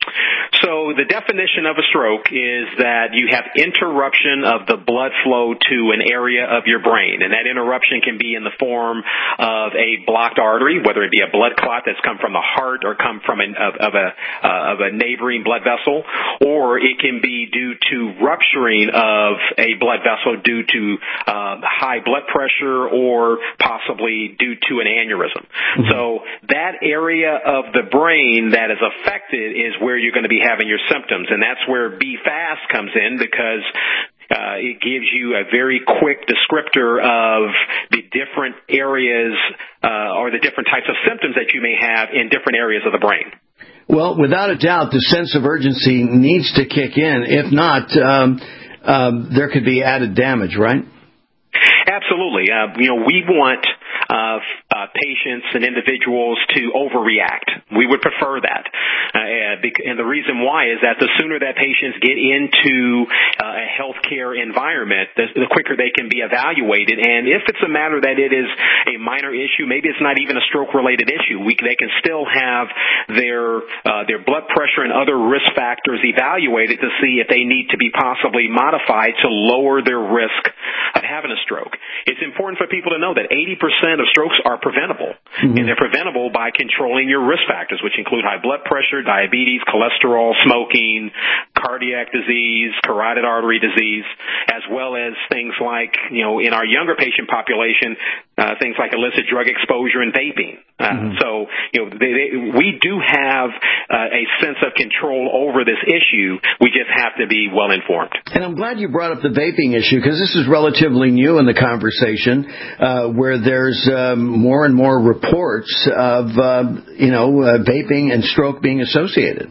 So the definition of a stroke is that you have interruption of the blood flow to an area of your brain, and that interruption can be in the form of a blocked artery, whether it be a blood clot that's come from the heart or come from an, of, of a uh, of a neighboring blood vessel, or it can be due to rupturing of a blood vessel due to uh, high blood pressure, or possibly due to an aneurysm. Mm-hmm. So that area of the brain that is affected is where you're going to be having your symptoms, and that's where B FAST comes in, because uh, it gives you a very quick descriptor of the different areas uh, or the different types of symptoms that you may have in different areas of the brain. Well, without a doubt, the sense of urgency needs to kick in. If not, um, um, there could be added damage, right? Absolutely. Uh, you know, we want uh, uh, patients and individuals to overreact. We would prefer that. Uh, and the reason why is that the sooner that patients get into uh, a healthcare environment, the, the quicker they can be evaluated. And if it's a matter that it is a minor issue, maybe it's not even a stroke-related issue, we, they can still have their uh, their blood pressure and other risk factors evaluated to see if they need to be possibly modified to lower their risk of having a stroke. It's important for people to know that eighty percent of strokes are preventable, mm-hmm. and they're preventable by controlling your risk factors, which include high blood pressure, diabetes, cholesterol, smoking, cardiac disease, carotid artery disease, as well as things like, you know, in our younger patient population, uh, things like illicit drug exposure and vaping. Uh, mm-hmm. So, you know, they, they, we do have uh, a sense of control over this issue. We just have to be well informed. And I'm glad you brought up the vaping issue, because this is relatively new in the conversation, uh, where there's um, more and more reports of, uh, you know, uh, vaping and stroke being associated.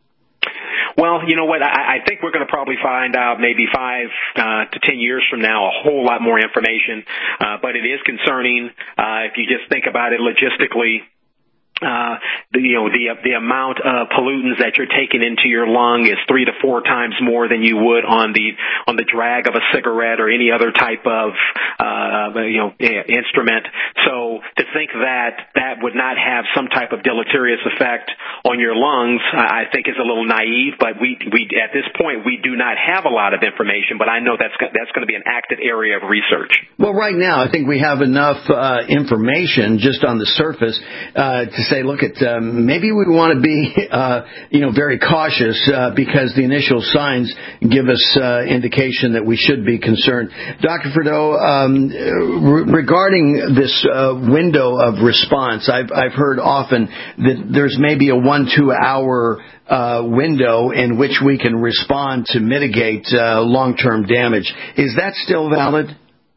Well, you know what? I, I think we're going to probably find out maybe five uh, to ten years from now a whole lot more information. Uh, but it is concerning uh, if you just think about it logistically. Uh, the, you know, the the amount of pollutants that you're taking into your lung is three to four times more than you would on the on the drag of a cigarette or any other type of uh, you know instrument. So to think that that would not have some type of deleterious effect on your lungs, I think is a little naive. But we we at this point we do not have a lot of information. But I know that's that's going to be an active area of research. Well, right now I think we have enough uh, information just on the surface uh, to say, look at um, maybe we want to be uh, you know very cautious uh, because the initial signs give us uh, indication that we should be concerned. Doctor Frideaux, um, re- regarding this uh, window of response, I've I've heard often that there's maybe a one two hour uh, window in which we can respond to mitigate uh, long term damage. Is that still valid?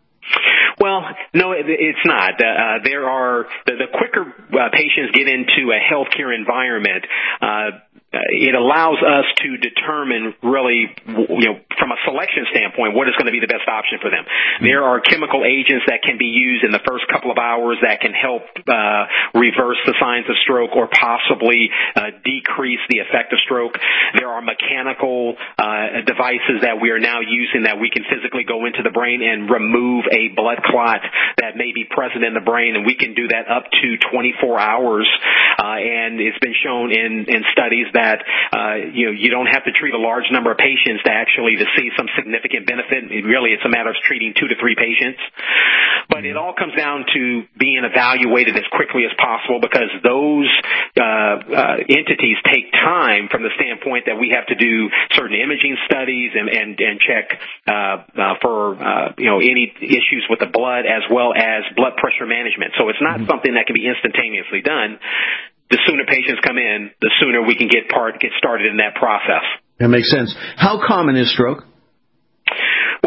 Well, no, it, it's not. Uh, there are the, the quicker uh, patients get into a healthcare environment, uh, it allows us to determine really, you know, from a selection standpoint, what is going to be the best option for them. There are chemical agents that can be used in the first couple of hours that can help uh, reverse the signs of stroke or possibly uh, decrease the effect of stroke. There are mechanical uh, devices that we are now using that we can physically go into the brain and remove a blood clot that may be present in the brain, and we can do that up to twenty-four hours. Uh, and it's been shown in, in studies that That uh, you know you don't have to treat a large number of patients to actually to see some significant benefit. Really, it's a matter of treating two to three patients. But it all comes down to being evaluated as quickly as possible, because those uh, uh, entities take time from the standpoint that we have to do certain imaging studies and and, and check uh, uh, for uh, you know any issues with the blood as well as blood pressure management. So it's not mm-hmm. something that can be instantaneously done. The sooner patients come in, the sooner we can get part get started in that process. That makes sense. How common is stroke? Well,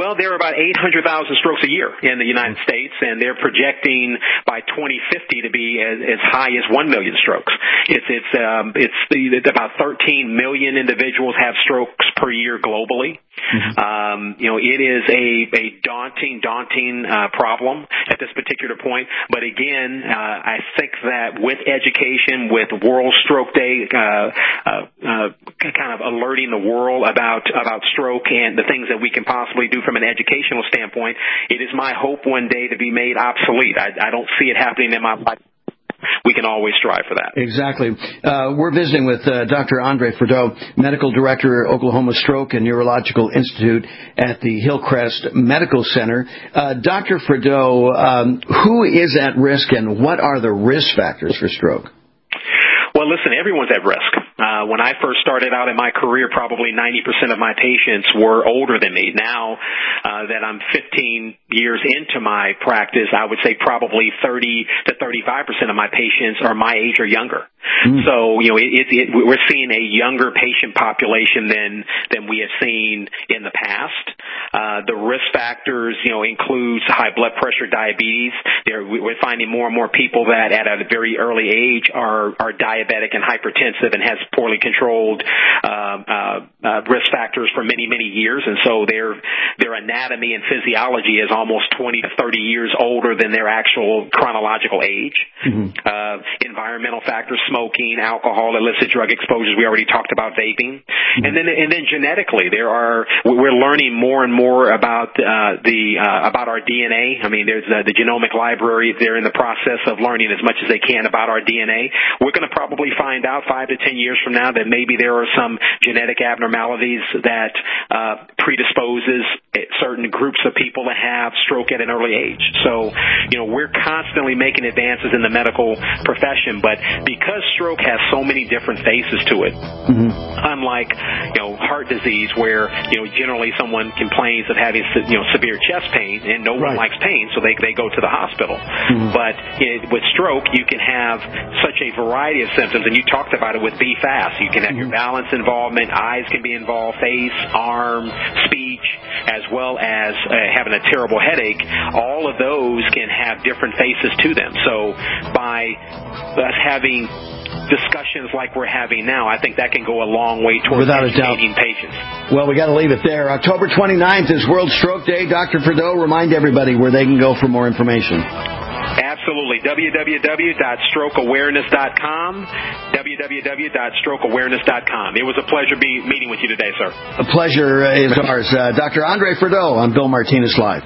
Well, there are about eight hundred thousand strokes a year in the United States, and they're projecting by twenty fifty to be as, as high as one million strokes. It's it's um, it's, the, it's about thirteen million individuals have strokes per year globally. Mm-hmm. Um, you know, it is a, a daunting, daunting uh, problem at this particular point. But again, uh, I think that with education, with World Stroke Day, uh, uh, uh, kind of alerting the world about about stroke and the things that we can possibly do from an educational standpoint, it is my hope one day to be made obsolete. I, I don't see it happening in my life. We can always strive for that. Exactly. Uh, we're visiting with uh, Doctor Andre Fradeau, Medical Director, Oklahoma Stroke and Neurological Institute at the Hillcrest Medical Center. Uh, Doctor Fradeau, um, who is at risk and what are the risk factors for stroke? Well, listen, everyone's at risk. Uh, when I first started out in my career, probably ninety percent of my patients were older than me. Now uh, that I'm fifteen years into my practice, I would say probably thirty to thirty-five percent of my patients are my age or younger. Mm. So, you know, it, it, it, we're seeing a younger patient population than than we have seen in the past. Uh, the risk factors, you know, includes high blood pressure, diabetes. There, we're finding more and more people that at a very early age are are diabetic and hypertensive and has poorly controlled uh, uh, uh, risk factors for many, many years, and so their their anatomy and physiology is almost twenty to thirty years older than their actual chronological age. Mm-hmm. Uh, environmental factors, smoking, alcohol, illicit drug exposures. We already talked about vaping, mm-hmm. and then and then genetically, there are we're learning more and more about uh, the uh, about our D N A. I mean, there's uh, the genomic library. They're in the process of learning as much as they can about our D N A. We're going to probably find out five to ten years from now that maybe there are some genetic abnormalities that uh, predisposes certain groups of people to have stroke at an early age. So, you know, we're constantly making advances in the medical profession, but because stroke has so many different faces to it, mm-hmm. unlike, you know, heart disease where, you know, generally someone complains of having, you know, severe chest pain and no one right. likes pain, so they they go to the hospital. Mm-hmm. But it, with stroke, you can have such a variety of symptoms, and you talked about it with B FAST. You can have mm-hmm. your balance involvement, eyes can be involved, face, arm, speech, as well as uh, having a terrible headache. All of those can have different faces to them. So by us having discussions like we're having now, I think that can go a long way towards Without educating patients. Well, we got to leave it there. October twenty-ninth is World Stroke Day. Doctor Fradeau, remind everybody where they can go for more information. Absolutely. w w w dot stroke awareness dot com. w w w dot stroke awareness dot com. It was a pleasure be meeting with you today, sir. A pleasure is ours. Uh, Doctor Andre Fradeau on Bill Martinez Live.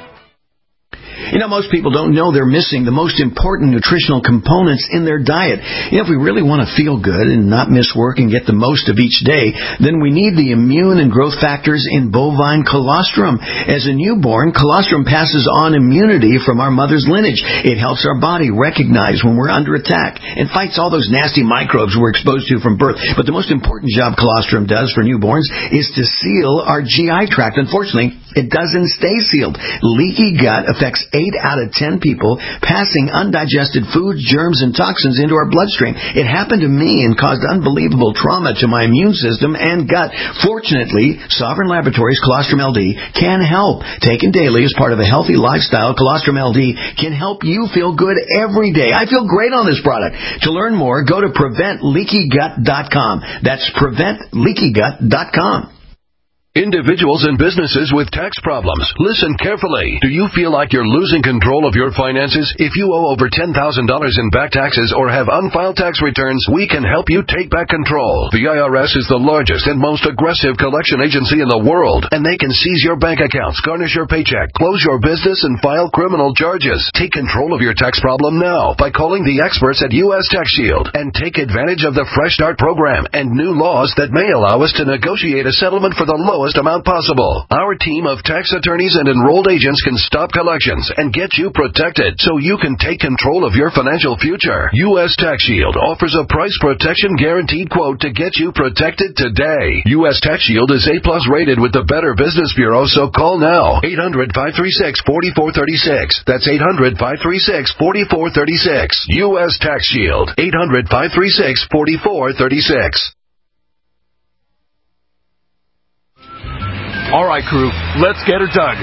You know, most people don't know they're missing the most important nutritional components in their diet. You know, if we really want to feel good and not miss work and get the most of each day, then we need the immune and growth factors in bovine colostrum. As a newborn, colostrum passes on immunity from our mother's lineage. It helps our body recognize when we're under attack and fights all those nasty microbes we're exposed to from birth. But the most important job colostrum does for newborns is to seal our G I tract. Unfortunately, it doesn't stay sealed. Leaky gut affects eight out of ten people, passing undigested foods, germs, and toxins into our bloodstream. It happened to me and caused unbelievable trauma to my immune system and gut. Fortunately, Sovereign Laboratories Colostrum L D can help. Taken daily as part of a healthy lifestyle, Colostrum L D can help you feel good every day. I feel great on this product. To learn more, go to prevent leaky gut dot com. That's prevent leaky gut dot com. Individuals and businesses with tax problems, listen carefully. Do you feel like you're losing control of your finances? If you owe over ten thousand dollars in back taxes or have unfiled tax returns, we can help you take back control. The I R S is the largest and most aggressive collection agency in the world, and they can seize your bank accounts, garnish your paycheck, close your business, and file criminal charges. Take control of your tax problem now by calling the experts at U S Tax Shield and take advantage of the Fresh Start program and new laws that may allow us to negotiate a settlement for the lowest amount possible. Our team of tax attorneys and enrolled agents can stop collections and get you protected so you can take control of your financial future. U S Tax Shield offers a price protection guaranteed quote to get you protected today. U S Tax Shield is A plus rated with the Better Business Bureau, so call now. eight hundred, five three six, four four three six. That's eight hundred, five three six, four four three six. U S Tax Shield. eight hundred, five three six, four four three six. All right, crew, let's get her dug.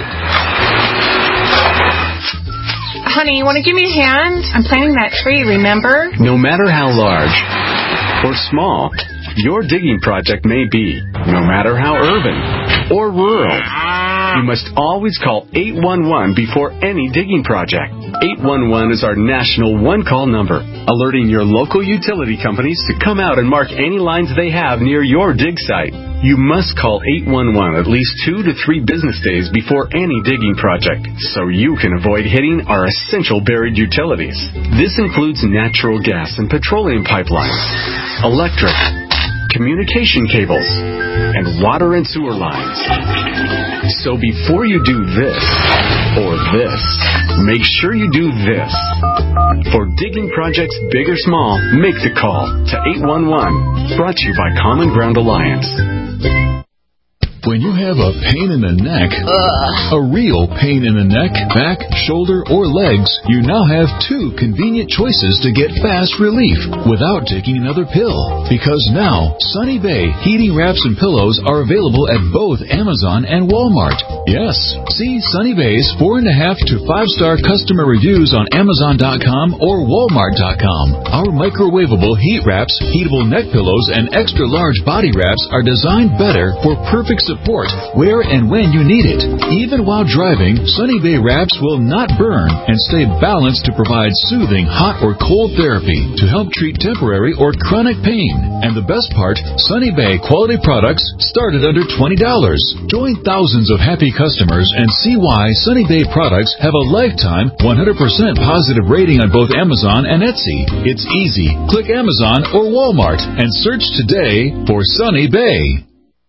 Honey, you want to give me a hand? I'm planting that tree, remember? No matter how large or small your digging project may be, no matter how urban or rural, you must always call eight one one before any digging project. eight one one is our national one-call number, alerting your local utility companies to come out and mark any lines they have near your dig site. You must call eight one one at least two to three business days before any digging project, so you can avoid hitting our essential buried utilities. This includes natural gas and petroleum pipelines, electric, communication cables, and water and sewer lines. So before you do this or this, make sure you do this. For digging projects big or small, make the call to eight one one. Brought to you by Common Ground Alliance. When you have a pain in the neck, Ugh. a real pain in the neck, back, shoulder, or legs, you now have two convenient choices to get fast relief without taking another pill. Because now, Sunny Bay heating wraps and pillows are available at both Amazon and Walmart. Yes, see Sunny Bay's four and a half to five star customer reviews on Amazon dot com or Walmart dot com. Our microwavable heat wraps, heatable neck pillows, and extra large body wraps are designed better for perfect support where and when you need it. Even while driving, Sunny Bay wraps will not burn and stay balanced to provide soothing hot or cold therapy to help treat temporary or chronic pain. And the best part, Sunny Bay quality products start at under twenty dollars. Join thousands of happy customers and see why Sunny Bay products have a lifetime one hundred percent positive rating on both Amazon and Etsy. It's easy. Click Amazon or Walmart and search today for Sunny Bay.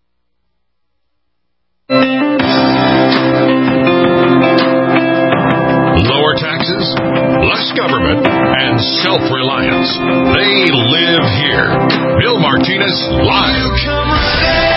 Lower taxes, less government, and self-reliance. They live here. Bill Martinez, live.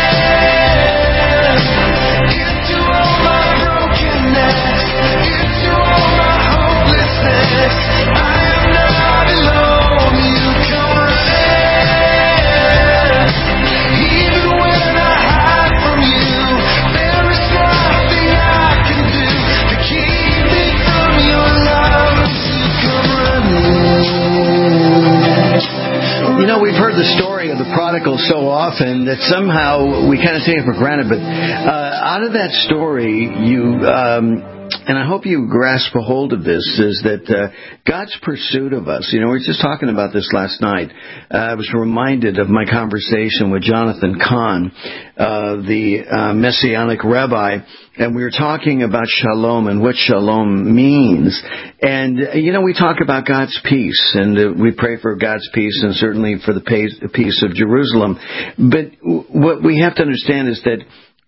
You know, we've heard the story of the prodigal so often that somehow we kind of take it for granted. But uh, out of that story, you, um, and I hope you grasp a hold of this, is that uh, God's pursuit of us. You know, we were just talking about this last night. Uh, I was reminded of my conversation with Jonathan Kahn, uh, the uh, Messianic rabbi, and we were talking about shalom and what shalom means. And, uh, you know, we talk about God's peace, and uh, we pray for God's peace and certainly for the peace of Jerusalem. But w- what we have to understand is that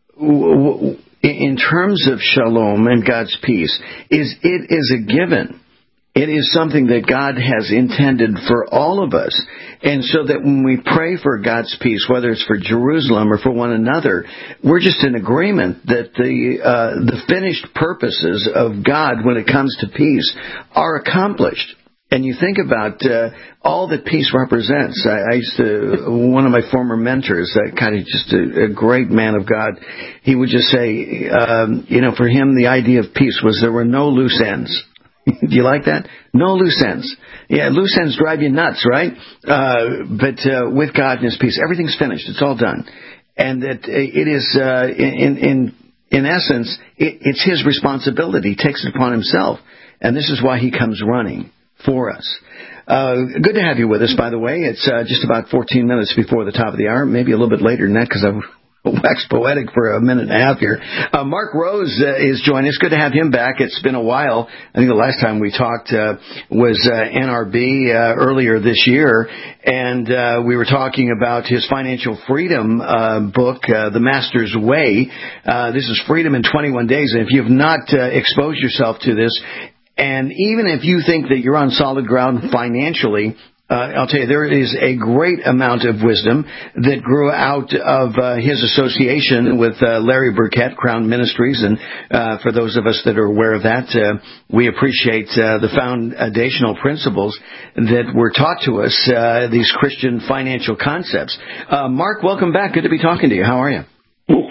w- w- in terms of shalom and God's peace, is it is a given. It is something that God has intended for all of us. And so that when we pray for God's peace, whether it's for Jerusalem or for one another, we're just in agreement that the uh, the finished purposes of God when it comes to peace are accomplished. And you think about uh, all that peace represents. I, I used to, one of my former mentors, uh, kind of just a, a great man of God, he would just say, um, you know, for him the idea of peace was there were no loose ends. Do you like that? No loose ends. Yeah, loose ends drive you nuts, right? Uh, but uh, with God and His peace, everything's finished. It's all done. And that it is, uh, in in in essence, it, it's His responsibility. He takes it upon Himself. And this is why He comes running for us. Uh, good to have you with us, by the way. It's uh, just about fourteen minutes before the top of the hour, maybe a little bit later than that because I've waxed poetic for a minute and a half here. Uh, Mark Rose uh, is joining us. Good to have him back. It's been a while. I think the last time we talked uh, was uh, N R B uh, earlier this year, and uh, we were talking about his financial freedom uh, book, uh, The Master's Way. Uh, this is Freedom in twenty-one days, and if you have not uh, exposed yourself to this, and even if you think that you're on solid ground financially, uh, I'll tell you, there is a great amount of wisdom that grew out of uh, his association with uh, Larry Burkett, Crown Ministries. And uh, for those of us that are aware of that, uh, we appreciate uh, the foundational principles that were taught to us, uh, these Christian financial concepts. Uh, Mark, welcome back. Good to be talking to you. How are you?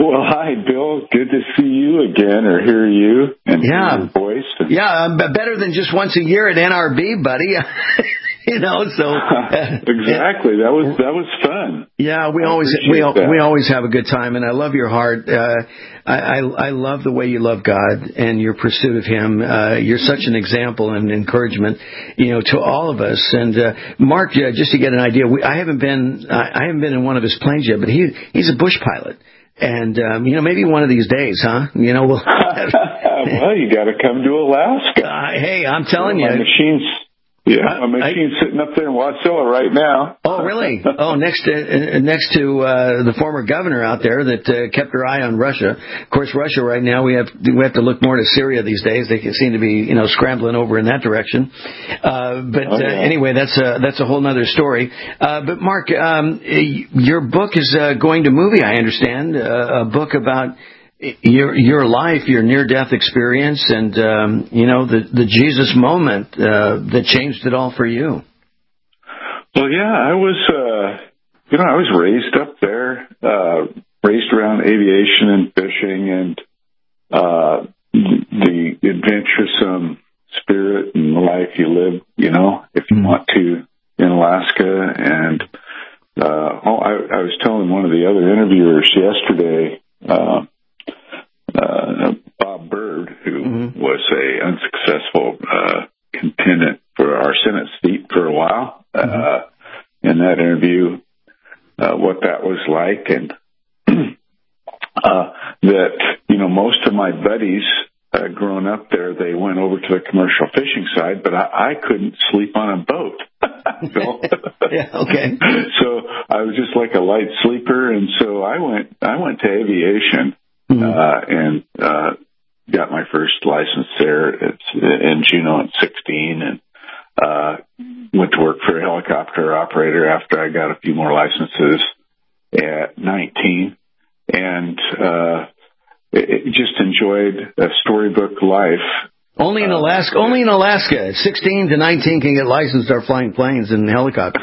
Well, hi, Bill. Good to see you again, or hear you and yeah. hear your voice. Yeah, um, better than just once a year at N R B, buddy. You know, so uh, exactly. That was that was fun. Yeah, we I always we that. we always have a good time, and I love your heart. Uh, I, I I love the way you love God and your pursuit of Him. Uh, you're such an example and encouragement, you know, to all of us. And uh, Mark, uh, just to get an idea, we, I haven't been I haven't been in one of his planes yet, but he he's a bush pilot. And, um, you know, maybe one of these days, huh? You know, we'll. Well, you got to come to Alaska. Uh, hey, I'm telling well, you. My machine's, yeah, my machine's I, sitting up there in Wasilla right now. Oh, really? Oh, next to, uh, next to, uh, the former governor out there that, uh, kept her eye on Russia. Of course, Russia right now, we have, we have to look more to Syria these days. They seem to be, you know, scrambling over in that direction. Uh, but, oh, yeah. uh, anyway, that's a, that's a whole nother story. Uh, but Mark, um, your book is, uh, going to movie, I understand, uh, a book about, your your life, your near-death experience, and um, you know the the Jesus moment uh, that changed it all for you. Well, yeah, I was, uh, you know, I was raised up there, uh, raised around aviation and fishing, and uh, the adventuresome spirit and the life you live, you know, if you mm-hmm. want to, in Alaska. And uh, oh, I, I was telling one of the other interviewers yesterday. Uh, Uh, Bob Byrd, who mm-hmm. was a unsuccessful uh, contendant for our Senate seat for a while, mm-hmm. uh, in that interview, uh, what that was like, and uh, that, you know, most of my buddies uh, growing up there, they went over to the commercial fishing side, but I, I couldn't sleep on a boat. So, yeah, okay. So I was just like a light sleeper, and so I went. I went to aviation. Mm-hmm. Uh, and, uh, got my first license there at, in Juneau at sixteen, and, uh, went to work for a helicopter operator after I got a few more licenses at nineteen, and, uh, it, it just enjoyed a storybook life. Only in Alaska, uh, only in Alaska, sixteen to nineteen can get licensed or flying planes and helicopters.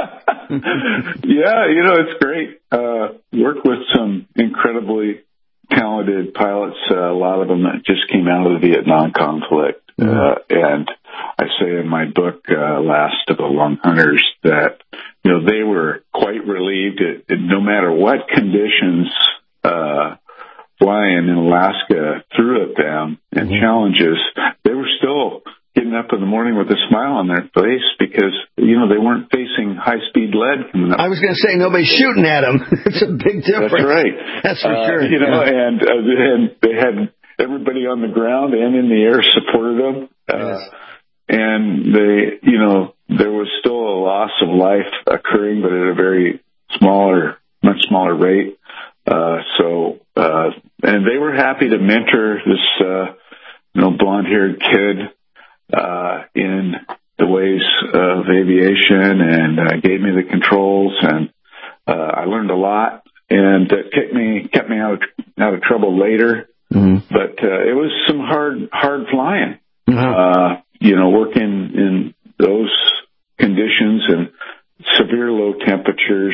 Yeah, you know, it's great. Uh, worked with some incredibly talented pilots, uh, a lot of them that just came out of the Vietnam conflict. Mm-hmm. Uh, and I say in my book, uh, Last of the Long Hunters, that, you know, they were quite relieved that no matter what conditions, uh, flying in Alaska threw at them and mm-hmm. challenges, they were still getting up in the morning with a smile on their face because, you know, they weren't facing high-speed lead coming up. I was going to say, nobody's shooting at them. It's a big difference. That's right. That's for uh, sure. You know, yeah. and, uh, and they had everybody on the ground and in the air supported them. Uh, yes. And they, you know, there was still a loss of life occurring, but at a very smaller, much smaller rate. Uh, so, uh, and they were happy to mentor this, uh, you know, blonde-haired kid, uh, in the ways of aviation, and uh, gave me the controls, and uh, I learned a lot, and it kept me kept me out of, out of trouble later. Mm-hmm. But uh, it was some hard hard flying, mm-hmm. uh, you know, working in those conditions and severe low temperatures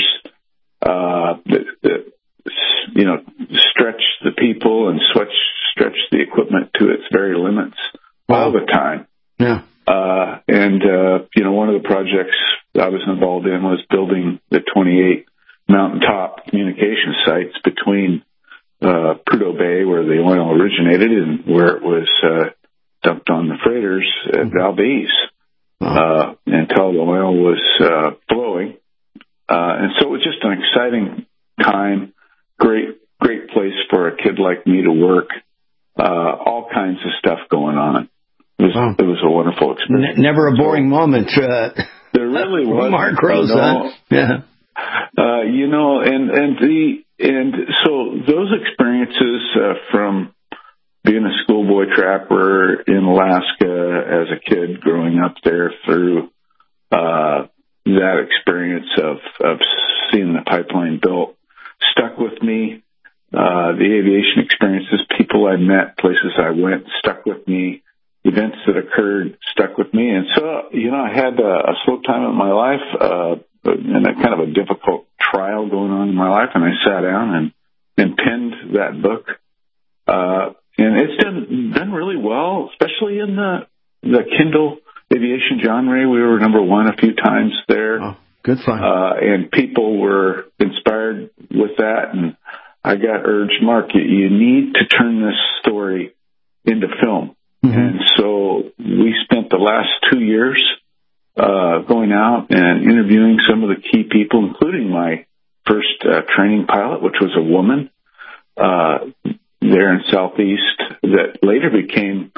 uh, that, that you know stretch the people and stretch stretch the equipment to its very limits wow. all the time. Yeah. Uh, and, uh, you know, one of the projects I was involved in was building the twenty-eight mountaintop communication sites between, uh, Prudhoe Bay, where the oil originated, and where it was, uh, dumped on the freighters at Valdez, uh, until the oil was, uh, flowing. Uh, and so it was just an exciting time, great, great place for a kid like me to work, uh, all kinds of stuff going on. It was, wow. it was a wonderful experience. N- never a boring so, moment. Uh, there really was. Mark Rose, you know, huh? Yeah. Uh, you know, and, and the, and so those experiences, uh, from being a schoolboy trapper in Alaska as a kid growing up there through, uh, that experience of, of seeing the pipeline built stuck with me. Uh, the aviation experiences, people I met, places I went, stuck with me. Events that occurred stuck with me. And so, you know, I had a, a slow time in my life, uh, and a kind of a difficult trial going on in my life. And I sat down and and penned that book. Uh, and it's done done really well, especially in the the Kindle aviation genre. We were number one a few times there. Oh, good fun. Uh, and people were inspired with that. And I got urged, Mark, you, you need to turn this story into film. Mm-hmm. And so we spent the last two years uh, going out and interviewing some of the key people, including my first uh, training pilot, which was a woman uh, there in Southeast that later became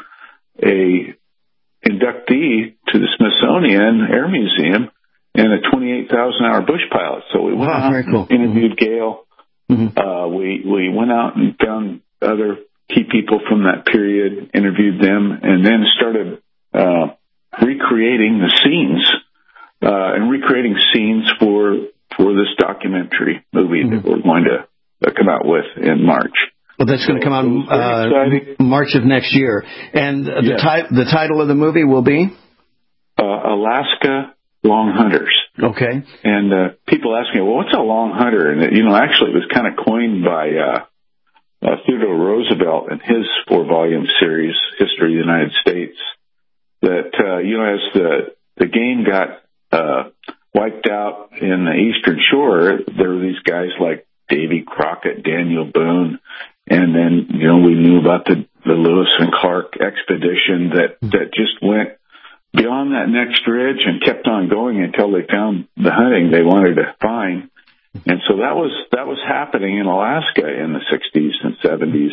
a inductee to the Smithsonian Air Museum and a twenty-eight thousand hour bush pilot. So we went wow, out very cool. and interviewed Gail. Mm-hmm. Uh, we, we went out and found other key people from that period, interviewed them, and then started uh, recreating the scenes uh, and recreating scenes for for this documentary movie mm-hmm. that we're going to uh, come out with in March. Well, that's going to come out uh, March of next year. And the, yes. ti- the title of the movie will be? Uh, Alaska Long Hunters. Okay. And uh, people ask me, well, what's a long hunter? And, you know, actually it was kind of coined by uh, uh, Theodore Roosevelt in his four-volume series, History of the United States, that, uh, you know, as the, the game got uh, wiped out in the Eastern Shore, there were these guys like Davy Crockett, Daniel Boone, and then, you know, we knew about the, the Lewis and Clark expedition that, that just went beyond that next ridge and kept on going until they found the hunting they wanted to find. And so that was, that was happening in Alaska in the sixties and seventies.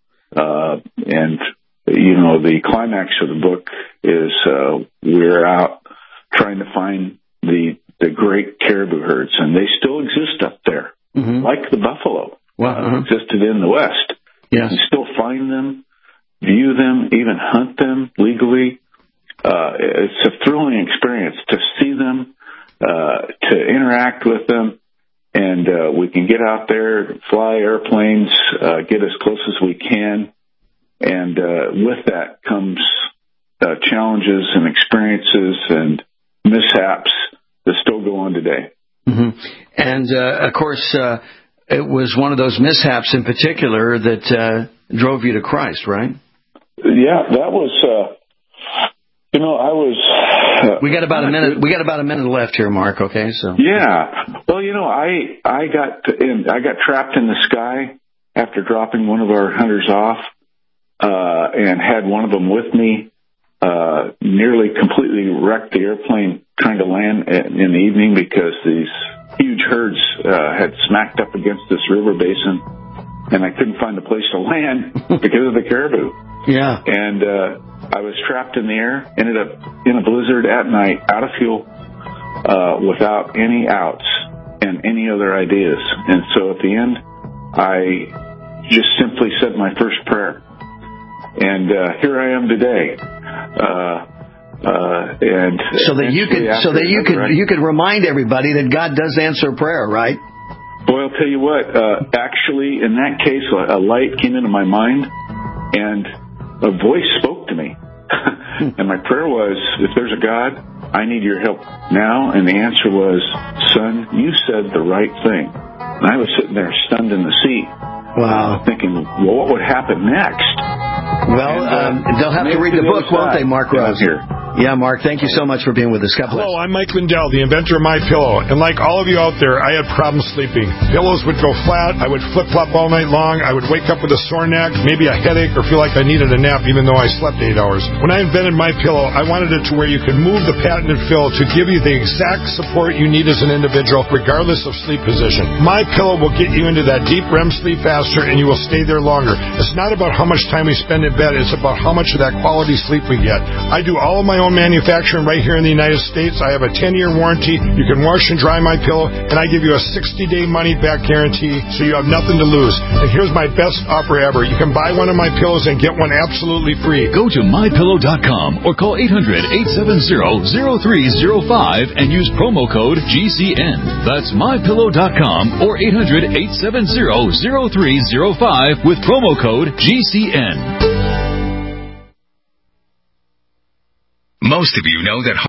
Uh, and, you know, the climax of the book is, uh, we're out trying to find the, the great caribou herds, and they still exist up there, mm-hmm. like the buffalo. Wow. Uh, existed in the West. Yes. You can still find them, view them, even hunt them legally. Uh, it's a thrilling experience to see them, uh, to interact with them, and uh, we can get out there, fly airplanes, uh, get as close as we can, and uh, with that comes uh, challenges and experiences and mishaps that still go on today. Mm-hmm. And, uh, of course, uh, it was one of those mishaps in particular that uh, drove you to Christ, right? Yeah, that was, uh, you know, I was... Uh, we got about a minute. We got about a minute left here, Mark. Okay, so yeah. Well, you know, I I got in, I got trapped in the sky after dropping one of our hunters off, uh, and had one of them with me. Uh, nearly completely wrecked the airplane trying to land in the evening because these huge herds uh, had smacked up against this river basin, and I couldn't find a place to land because of the caribou. Yeah. And uh, I was trapped in the air, ended up in a blizzard at night, out of fuel, uh, without any outs and any other ideas. And so at the end, I just simply said my first prayer. And uh, here I am today. Uh, uh, and so that you could, so that you could, you could remind everybody that God does answer prayer, right? Boy, I'll tell you what. Uh, actually, in that case, a, a light came into my mind, and a voice spoke to me. And my prayer was, if there's a God, I need your help now. And the answer was, son, you said the right thing. And I was sitting there stunned in the seat. Wow. Thinking, well, what would happen next? Well, and, uh, um, they'll have to read the book, won't they, Mark Rose? Here. Yeah, Mark, thank you so much for being with us. God bless. Hello, I'm Mike Lindell, the inventor of MyPillow. And like all of you out there, I had problems sleeping. Pillows would go flat. I would flip-flop all night long. I would wake up with a sore neck, maybe a headache, or feel like I needed a nap even though I slept eight hours. When I invented MyPillow, I wanted it to where you could move the patented fill to give you the exact support you need as an individual, regardless of sleep position. MyPillow will get you into that deep R E M sleep faster, and you will stay there longer. It's not about how much time we spend in bed. It's about how much of that quality sleep we get. I do all of my own manufacturing right here in the United States. I have a ten-year warranty. You can wash and dry my pillow, and I give you a sixty-day money-back guarantee, so you have nothing to lose. And here's my best offer ever. You can buy one of my pillows and get one absolutely free. Go to my pillow dot com or call eight hundred, eight seven zero, zero three zero five and use promo code G C N. That's my pillow dot com or eight hundred, eight seven zero, zero three zero five with promo code G C N. Most of you know that